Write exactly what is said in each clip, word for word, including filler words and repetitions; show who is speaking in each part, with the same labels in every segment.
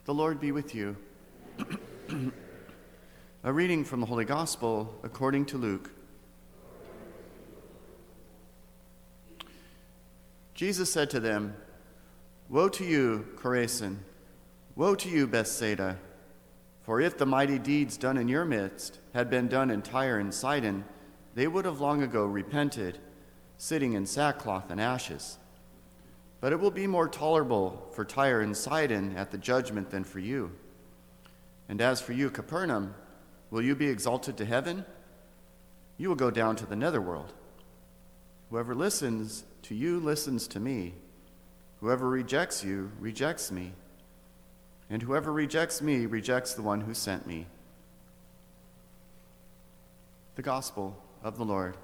Speaker 1: The Lord be with you. A reading from the Holy Gospel according to Luke. Jesus said to them, "Woe to you, Chorazin! Woe to you, Bethsaida! For if the mighty deeds done in your midst had been done in Tyre and Sidon, they would have long ago repented, sitting in sackcloth and ashes. But it will be more tolerable for Tyre and Sidon at the judgment than for you. And as for you, Capernaum, will you be exalted to heaven? You will go down to the netherworld. Whoever listens to you listens to me. Whoever rejects you rejects me. And whoever rejects me rejects the one who sent me." The Gospel of the Lord.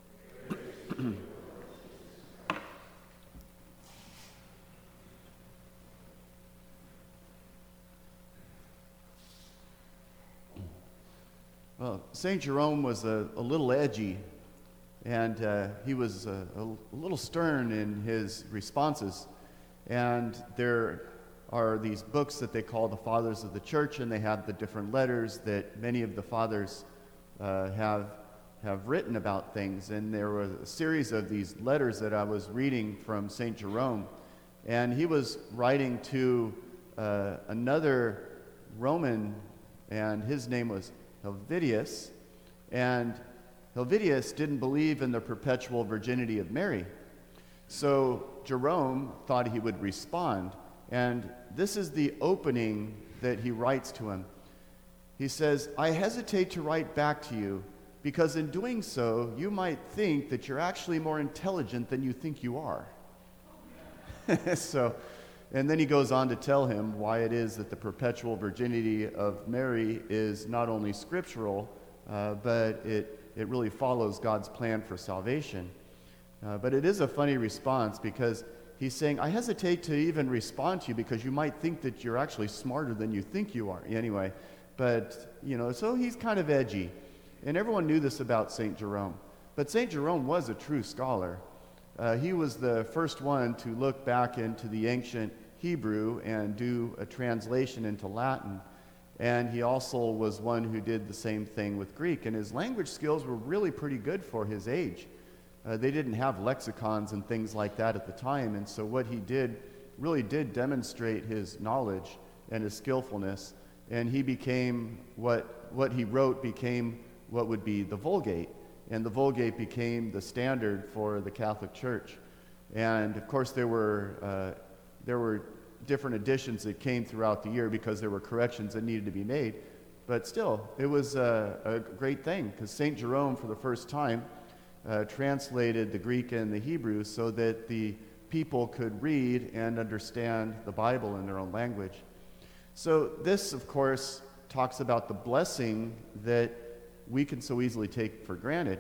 Speaker 1: Well, Saint Jerome was a, a little edgy, and uh, he was a, a little stern in his responses. And there are these books that they call the Fathers of the Church, and they have the different letters that many of the fathers uh, have have written about things. And there were a series of these letters that I was reading from Saint Jerome, and he was writing to uh, another Roman, and his name was Helvidius, and Helvidius didn't believe in the perpetual virginity of Mary. So Jerome thought he would respond, and this is the opening that he writes to him. He says, "I hesitate to write back to you, because in doing so, you might think that you're actually more intelligent than you think you are." So, and then he goes on to tell him why it is that the perpetual virginity of Mary is not only scriptural, uh, but it, it really follows God's plan for salvation. Uh, but it is a funny response, because he's saying, "I hesitate to even respond to you because you might think that you're actually smarter than you think you are." Anyway, but, you know, so he's kind of edgy. And everyone knew this about Saint Jerome. But Saint Jerome was a true scholar. Uh, he was the first one to look back into the ancient Hebrew and do a translation into Latin. And he also was one who did the same thing with Greek. And his language skills were really pretty good for his age. Uh, they didn't have lexicons and things like that at the time. And so what he did really did demonstrate his knowledge and his skillfulness. And he became, what, what he wrote became what would be the Vulgate. And the Vulgate became the standard for the Catholic Church. And of course there were uh, there were different editions that came throughout the year because there were corrections that needed to be made. But still, it was a, a great thing, because Saint Jerome, for the first time, uh, translated the Greek and the Hebrew so that the people could read and understand the Bible in their own language. So this, of course, talks about the blessing that we can so easily take for granted.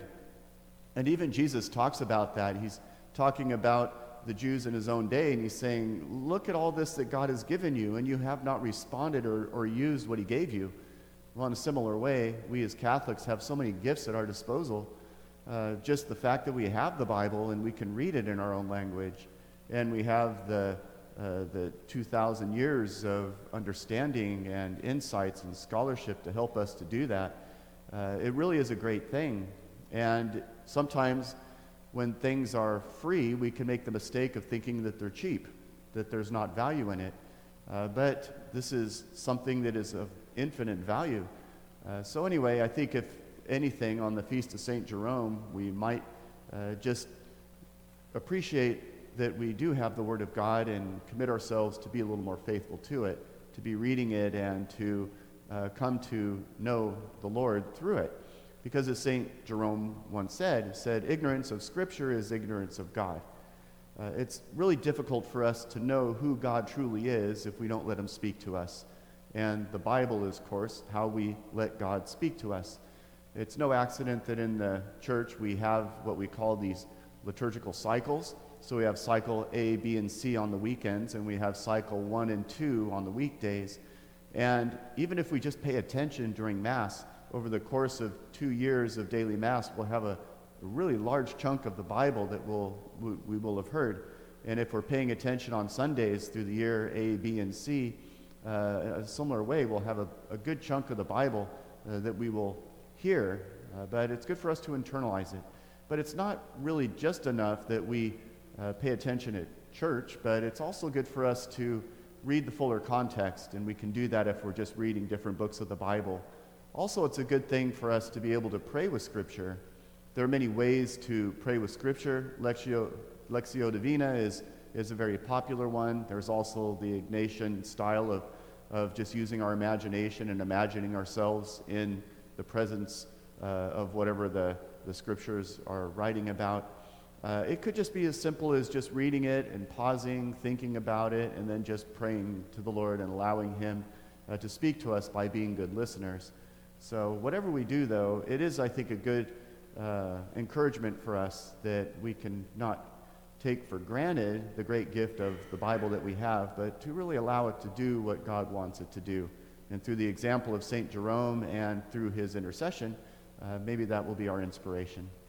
Speaker 1: And even Jesus talks about that. He's talking about the Jews in his own day, and he's saying, "Look at all this that God has given you, and you have not responded or, or used what he gave you." Well, in a similar way, we as Catholics have so many gifts at our disposal. Uh, just the fact that we have the Bible and we can read it in our own language, and we have the uh, the two thousand years of understanding and insights and scholarship to help us to do that. Uh, it really is a great thing. And sometimes when things are free, we can make the mistake of thinking that they're cheap, that there's not value in it. Uh, but this is something that is of infinite value. Uh, so anyway, I think if anything, on the Feast of Saint Jerome, we might uh, just appreciate that we do have the Word of God and commit ourselves to be a little more faithful to it, to be reading it and to uh, come to know the Lord through it. Because as Saint Jerome once said, he said, "Ignorance of Scripture is ignorance of God." Uh, it's really difficult for us to know who God truly is if we don't let him speak to us. And the Bible is, of course, how we let God speak to us. It's no accident that in the church we have what we call these liturgical cycles. So we have cycle A, B, and C on the weekends, and we have cycle one and two on the weekdays. And even if we just pay attention during Mass, over the course of two years of daily Mass, we'll have a really large chunk of the Bible that we'll, we, we will have heard. And if we're paying attention on Sundays through the year, A, B, and C, uh, a similar way, we'll have a, a good chunk of the Bible uh, that we will hear, uh, but it's good for us to internalize it. But it's not really just enough that we uh, pay attention at church, but it's also good for us to read the fuller context, and we can do that if we're just reading different books of the Bible. Also, it's a good thing for us to be able to pray with Scripture. There are many ways to pray with Scripture. Lectio, Lectio Divina is, is a very popular one. There's also the Ignatian style of, of just using our imagination and imagining ourselves in the presence uh, of whatever the, the Scriptures are writing about. Uh, it could just be as simple as just reading it and pausing, thinking about it, and then just praying to the Lord and allowing Him uh, to speak to us by being good listeners. So whatever we do, though, it is, I think, a good uh, encouragement for us that we can not take for granted the great gift of the Bible that we have, but to really allow it to do what God wants it to do. And through the example of Saint Jerome and through his intercession, uh, maybe that will be our inspiration.